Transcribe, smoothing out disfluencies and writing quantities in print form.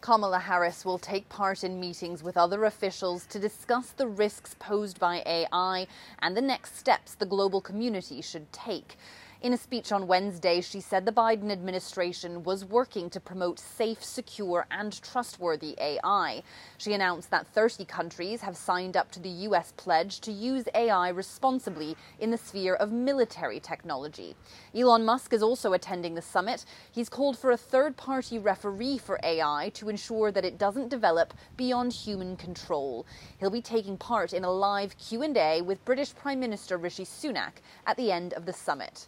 Kamala Harris will take part in meetings with other officials to discuss the risks posed by AI and the next steps the global community should take. In a speech on Wednesday, she said the Biden administration was working to promote safe, secure and trustworthy AI. She announced that 30 countries have signed up to the U.S. pledge to use AI responsibly in the sphere of military technology. Elon Musk is also attending the summit. He's called for a third-party referee for AI to ensure that it doesn't develop beyond human control. He'll be taking part in a live Q&A with British Prime Minister Rishi Sunak at the end of the summit.